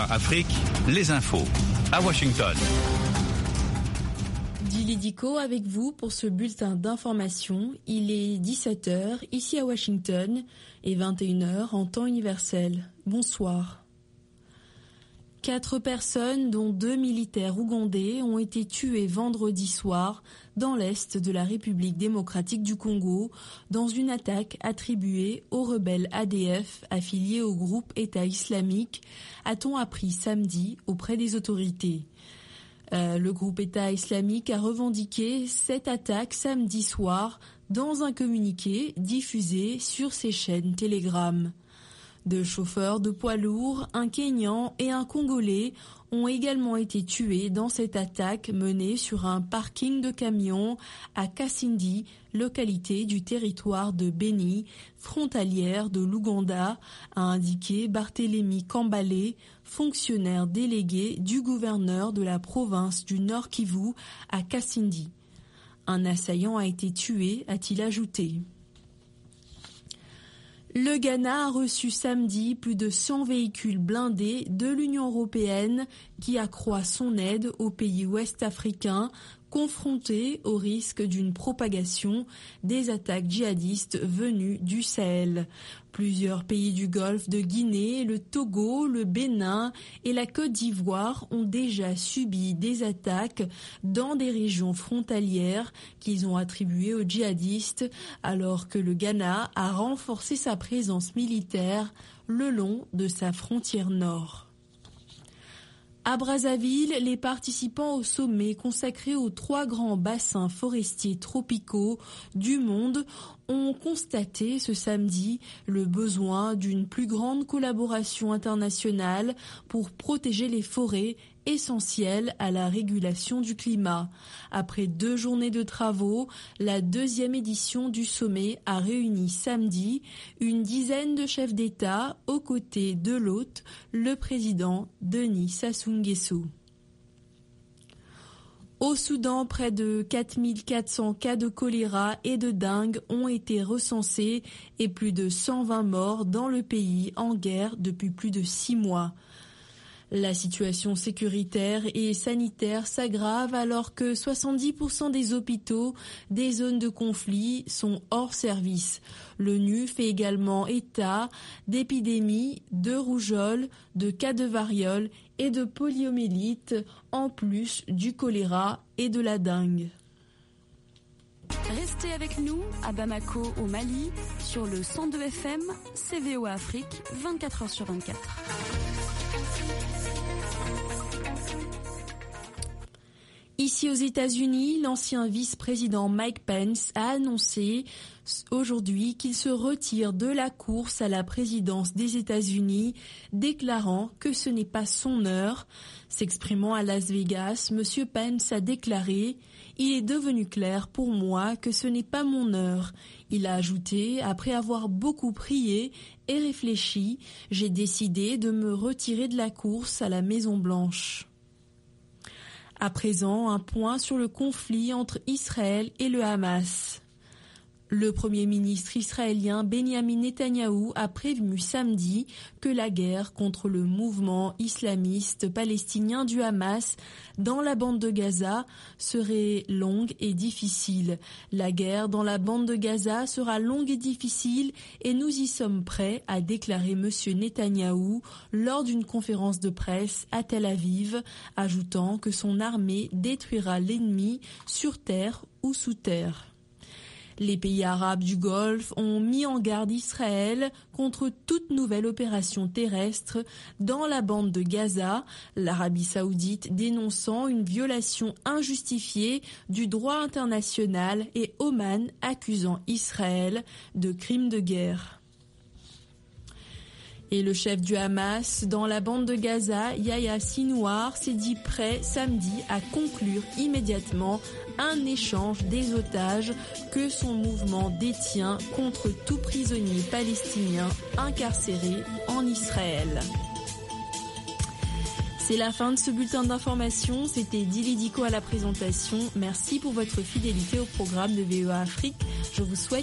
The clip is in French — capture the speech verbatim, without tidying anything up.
Afrique, les infos à Washington. Dili Diko avec vous pour ce bulletin d'information. Il est dix-sept heures ici à Washington et vingt et une heures en temps universel. Bonsoir. Quatre personnes, dont deux militaires ougandais, ont été tuées vendredi soir dans l'est de la République démocratique du Congo dans une attaque attribuée aux rebelles A D F affiliés au groupe État islamique, a-t-on appris samedi auprès des autorités. Euh, le groupe État islamique a revendiqué cette attaque samedi soir dans un communiqué diffusé sur ses chaînes Telegram. Deux chauffeurs de poids lourds, un Kényan et un Congolais ont également été tués dans cette attaque menée sur un parking de camions à Kasindi, localité du territoire de Beni, frontalière de l'Ouganda, a indiqué Barthélemy Kambale, fonctionnaire délégué du gouverneur de la province du Nord Kivu à Kasindi. Un assaillant a été tué, a-t-il ajouté. Le Ghana a reçu samedi plus de cent véhicules blindés de l'Union européenne qui accroît son aide aux pays ouest-africains confrontés au risque d'une propagation des attaques djihadistes venues du Sahel. Plusieurs pays du Golfe de Guinée, le Togo, le Bénin et la Côte d'Ivoire ont déjà subi des attaques dans des régions frontalières qu'ils ont attribuées aux djihadistes, alors que le Ghana a renforcé sa présence militaire le long de sa frontière nord. À Brazzaville, les participants au sommet consacré aux trois grands bassins forestiers tropicaux du monde ont constaté ce samedi le besoin d'une plus grande collaboration internationale pour protéger les forêts essentielles à la régulation du climat. Après deux journées de travaux, la deuxième édition du sommet a réuni samedi une dizaine de chefs d'État aux côtés de l'hôte, le président Denis Sassou Nguesso. Au Soudan, près de quatre mille quatre cents cas de choléra et de dengue ont été recensés et plus de cent vingt morts dans le pays en guerre depuis plus de six mois. La situation sécuritaire et sanitaire s'aggrave alors que soixante-dix pour cent des hôpitaux des zones de conflit sont hors service. L'ONU fait également état d'épidémies de rougeole, de cas de variole et de poliomyélite, en plus du choléra et de la dengue. Restez avec nous à Bamako au Mali sur le cent deux F M C V O Afrique vingt-quatre heures sur vingt-quatre. Ici aux États-Unis, l'ancien vice-président Mike Pence a annoncé aujourd'hui qu'il se retire de la course à la présidence des États-Unis, déclarant que ce n'est pas son heure. S'exprimant à Las Vegas, M. Pence a déclaré « Il est devenu clair pour moi que ce n'est pas mon heure ». Il a ajouté « Après avoir beaucoup prié et réfléchi, j'ai décidé de me retirer de la course à la Maison-Blanche ». À présent, un point sur le conflit entre Israël et le Hamas. Le Premier ministre israélien Benjamin Netanyahou a prévenu samedi que la guerre contre le mouvement islamiste palestinien du Hamas dans la bande de Gaza serait longue et difficile. La guerre dans la bande de Gaza sera longue et difficile et nous y sommes prêts, a déclaré M. Netanyahou lors d'une conférence de presse à Tel Aviv, ajoutant que son armée détruira l'ennemi sur terre ou sous terre. Les pays arabes du Golfe ont mis en garde Israël contre toute nouvelle opération terrestre dans la bande de Gaza, l'Arabie saoudite dénonçant une violation injustifiée du droit international et Oman accusant Israël de crimes de guerre. Et le chef du Hamas dans la bande de Gaza, Yahya Sinwar, s'est dit prêt samedi à conclure immédiatement un échange des otages que son mouvement détient contre tout prisonnier palestinien incarcéré en Israël. C'est la fin de ce bulletin d'information. C'était Dili Diko à la présentation. Merci pour votre fidélité au programme de V E A Afrique. Je vous souhaite